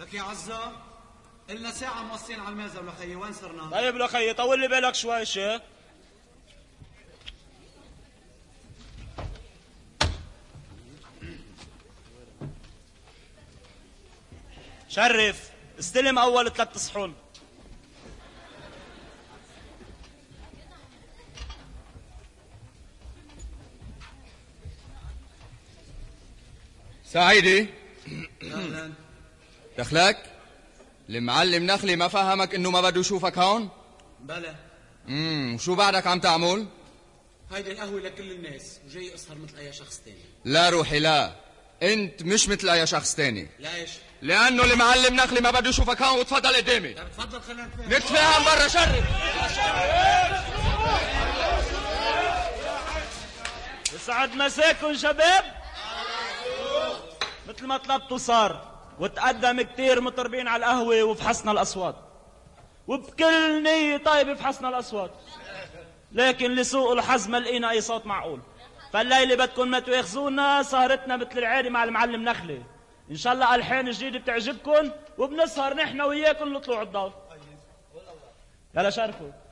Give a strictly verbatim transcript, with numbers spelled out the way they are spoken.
لك يا عزة قلنا ساعة موصين على الميزة ولخيي، وين صرنا؟ طيب لخيي طول لي بالك شوي شيخ. شرف استلم اول ثلاث صحون. سعيدي اهلا. دخلك؟ المعلم نخلي ما فهمك انه ما بده يشوفك هون؟ بلى. امم شو بعدك عم تعمل؟ هيدي القهوة لكل الناس وجاي اسهر مثل اي شخص تاني. لا روحي لا، انت مش مثل اي شخص تاني. ليش؟ لانه المعلم نخلي ما بده يشوفك هون. وتفضل قدامي. طيب تفضل خلينا نتفاهم. نتفاهم برا. شرف يسعد مساكن شباب. مثل ما طلبتوا صار، وتقدم كتير مطربين على القهوة وفحصنا الأصوات، وبكل نية طيبة فحصنا الأصوات، لكن لسوء الحظ ما لقينا أي صوت معقول. فالليلة بدكم ما تواخذونا، سهرتنا مثل العادي مع المعلم نخلي. إن شاء الله ألحان جديدة بتعجبكم، وبنسهر نحن وياكم لطلوع الضوء. يلا شرفوا.